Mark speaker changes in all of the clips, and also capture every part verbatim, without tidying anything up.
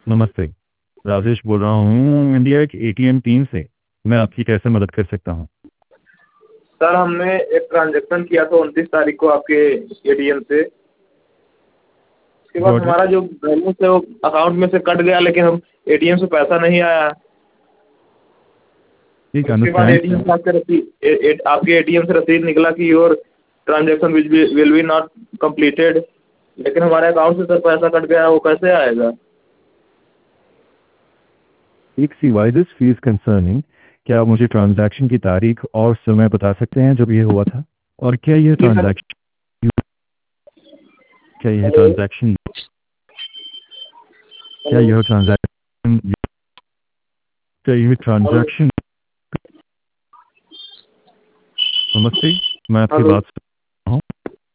Speaker 1: नमस्ते, राजेश बोल रहा हूँ इंडिया एक एटीएम टीम से। मैं आपकी कैसे मदद कर सकता हूँ?
Speaker 2: सर हमने एक ट्रांजैक्शन किया था उनतीस तारीख को आपके एटीएम से। उसके बाद
Speaker 1: गॉट इट।
Speaker 2: हमारा जो बैलेंस है वो अकाउंट में से कट गया, लेकिन हम एटीएम से पैसा नहीं आया।
Speaker 1: ठीक,
Speaker 2: उसके बाद
Speaker 1: अंडरस्टैंड।
Speaker 2: एटीएम से आपके रसीद आपके एटीएम से रसीद निकला कि your transaction will be will be not completed, लेकिन हमारे अकाउंट से सर पैसा कट गया, वो कैसे आएगा?
Speaker 1: एक सी वाई दिस फीस कंसर्निंग, क्या आप मुझे ट्रांजैक्शन की तारीख और समय बता सकते हैं जब ये हुआ था? और क्या ये
Speaker 2: जी सर।
Speaker 1: ट्रांजैक्शन क्या यह
Speaker 2: हेलो।
Speaker 1: ट्रांजैक्शन क्या
Speaker 2: हेलो।
Speaker 1: यह ट्रांजैक्शन क्या यह
Speaker 2: हेलो।
Speaker 1: ट्रांजैक्शन नमस्ते, मैं आपकी
Speaker 2: हेलो।
Speaker 1: बात सुन रहा हूँ।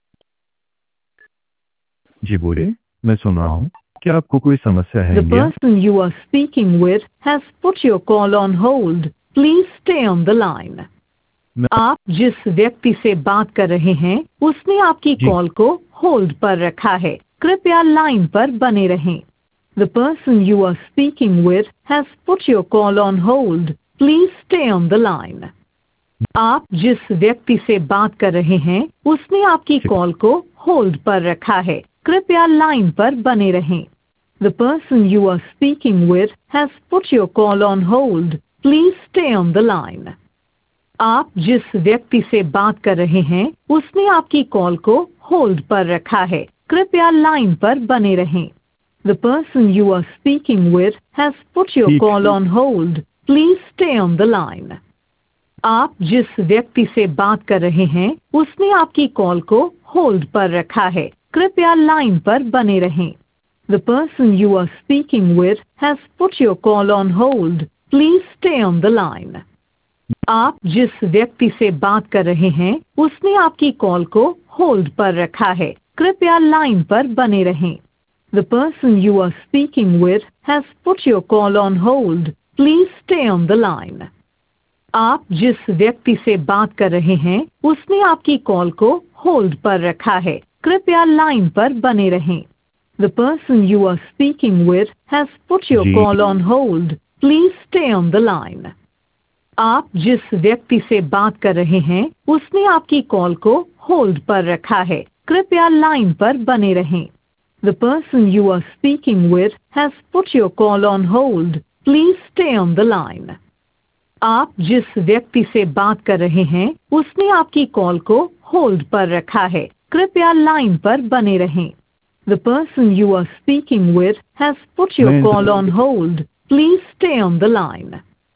Speaker 1: जी बोलिए, मैं सुन रहा हूँ। क्या आपको कोई समस्या है
Speaker 3: The
Speaker 1: India?
Speaker 3: person you are speaking with has put your call on hold. Please stay on the line.
Speaker 1: मैं
Speaker 3: आप जिस व्यक्ति से बात कर रहे हैं उसने आपकी
Speaker 1: जी
Speaker 3: कॉल को होल्ड पर रखा है। कृपया लाइन पर बने रहें। The person you are speaking with has put your call on hold. Please stay on the line. आप जिस व्यक्ति से बात कर रहे हैं उसने आपकी
Speaker 1: ठीक
Speaker 3: कॉल को होल्ड पर रखा है। कृपया लाइन पर बने रहें। The person you are speaking with has put your call on hold. Please stay on the line. आप जिस व्यक्ति से बात कर रहे हैं उसने आपकी कॉल को होल्ड पर रखा है। कृपया लाइन पर बने रहें। The person you are speaking with has put your
Speaker 1: ठीक
Speaker 3: call on hold. Please stay on the line. आप जिस व्यक्ति से बात कर रहे हैं उसने आपकी कॉल को होल्ड पर रखा है। कृपया लाइन पर बने रहें। The person you are speaking with has put your call on hold. Please stay on the line. आप जिस व्यक्ति से बात कर रहे हैं उसने आपकी कॉल को होल्ड पर रखा है। कृपया लाइन पर बने रहें। The person you are speaking with has put your call on hold. Please stay on the line. आप जिस व्यक्ति से बात कर रहे हैं उसने आपकी कॉल को होल्ड पर रखा है। कृपया लाइन पर बने रहें। The person you are speaking with has put your
Speaker 1: ji
Speaker 3: call on hold. Please stay on the line. आप जिस व्यक्ति से बात कर रहे हैं उसने आपकी कॉल को होल्ड पर रखा है। कृपया लाइन पर बने रहें। The person you are speaking with has put your call on hold. Please stay on the line. आप जिस व्यक्ति से बात कर रहे हैं उसने आपकी कॉल को होल्ड पर रखा है। कृपया लाइन पर बने रहें। The person you are speaking with has put your
Speaker 1: मैं
Speaker 3: call on hold. Please stay on the line.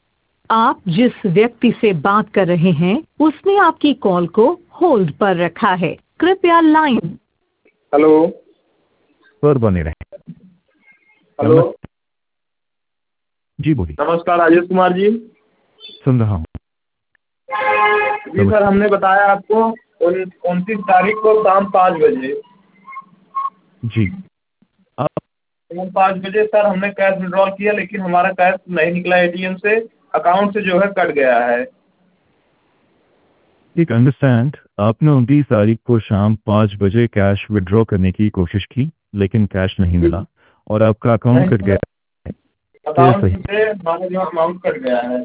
Speaker 3: आप जिस व्यक्ति से बात कर रहे हैं उसने आपकी कॉल को होल्ड पर रखा है। कृपया लाइन
Speaker 2: हेलो।
Speaker 1: पर बने रहें।
Speaker 2: हेलो।
Speaker 1: नमस्ते, जी बोलिए,
Speaker 2: नमस्कार राजेश कुमार जी।
Speaker 1: सुन रहा हूँ।
Speaker 2: जी सर,
Speaker 1: नमस्ते
Speaker 2: हमने बताया आपको उनतीस तारीख को शाम पाँच बजे
Speaker 1: जी। आप
Speaker 2: शाम पाँच बजे सर हमने कैश विड्रॉल किया, लेकिन हमारा कैश नहीं निकला एटीएम से, अकाउंट से जो है कट गया है।
Speaker 1: एक अंडरस्टैंड, आपने उनतीस तारीख को शाम पाँच बजे कैश विड्रॉ करने की कोशिश की लेकिन कैश नहीं मिला और आपका अकाउंट कट
Speaker 2: नहीं,
Speaker 1: गया। ये
Speaker 2: अकाउंट
Speaker 1: सही।
Speaker 2: से हमारा जो अमाउंट कट गया है।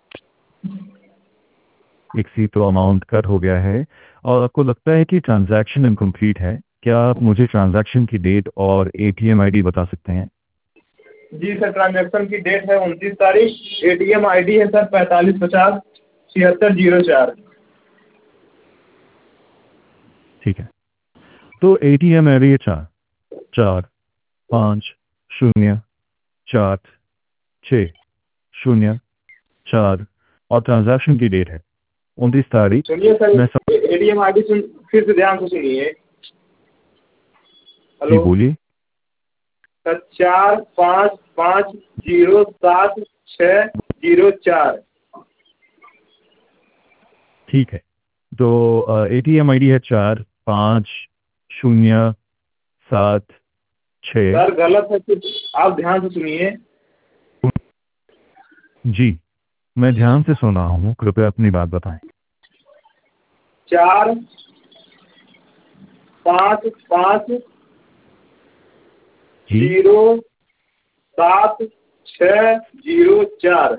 Speaker 1: एक सी तो अमाउंट कट हो गया है और आपको लगता है कि ट्रांजैक्शन इनकम्प्लीट है। क्या आप मुझे ट्रांजैक्शन की डेट और एटीएम आईडी बता सकते हैं?
Speaker 2: जी सर, ट्रांजैक्शन की डेट है उनतीस तारीख। एटीएम आईडी है सर पैंतालीस पचास छिहत्तर जीरो चार।
Speaker 1: ठीक है, तो एटीएम आईडी है चार चार पाँच शून्य चार छः शून्य चार और ट्रांजैक्शन की डेट है उनतीस तारीख।
Speaker 2: सुनिए सर,
Speaker 1: मैं सब
Speaker 2: एटीएम आईडी सुन फिर से ध्यान से सुनिए।
Speaker 1: जी
Speaker 2: हेलो
Speaker 1: बोलिए।
Speaker 2: सर, चार पाँच पाँच जीरो सात छः जीरो चार।
Speaker 1: ठीक है, तो एटीएम आईडी है चार पाँच शून्य सात छः।
Speaker 2: सर गलत है, कुछ आप ध्यान से सुनिए।
Speaker 1: जी, मैं ध्यान से सुन रहा हूँ, कृपया अपनी बात बताएं।
Speaker 2: चार पाँच पाँच
Speaker 1: जी
Speaker 2: जीरो सात छः जीरो चार।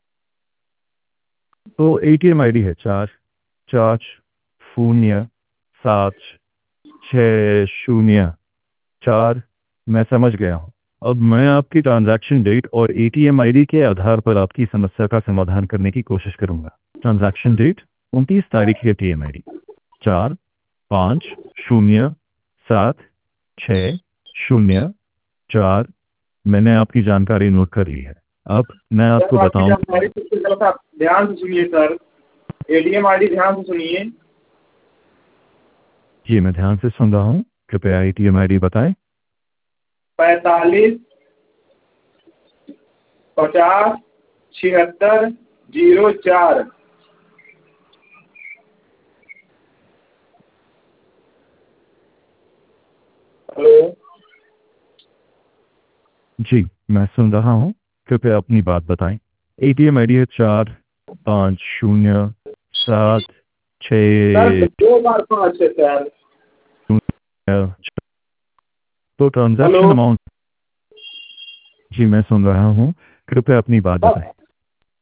Speaker 1: तो एटीएम आईडी है चार चार शून्य सात छः शून्य चार। मैं समझ गया हूँ। अब मैं आपकी ट्रांजैक्शन डेट और एटीएम आईडी के आधार पर आपकी समस्या का समाधान करने की कोशिश करूंगा। ट्रांजैक्शन डेट उनतीस तारीख, एटीएम आईडी चार पाँच शून्य सात छः शून्य चार। मैंने आपकी जानकारी नोट कर ली है। अब मैं आपको
Speaker 2: सर, आपकी
Speaker 1: बताऊं।
Speaker 2: जानकारी सबसे गलत है। आप ध्यान से सुनिए सर, एटीएम आईडी ध्यान से सुनिए।
Speaker 1: जी मैं ध्यान से सुन रहा हूँ, कृपया एटीएम आईडी बताएं।
Speaker 2: पैंतालीस पचास छिहत्तर जीरो चार। हेलो।
Speaker 1: जी मैं सुन रहा हूँ, कृपया अपनी बात बताएं। एटीएम आईडी है चार पाँच शून्य सात
Speaker 2: सर
Speaker 1: छः
Speaker 2: दो बार पाँच है सर।
Speaker 1: शून्य। तो ट्रांजैक्शन
Speaker 2: हेलो।
Speaker 1: अमाउंट। जी मैं सुन रहा हूँ, कृपया अपनी बात बताएं।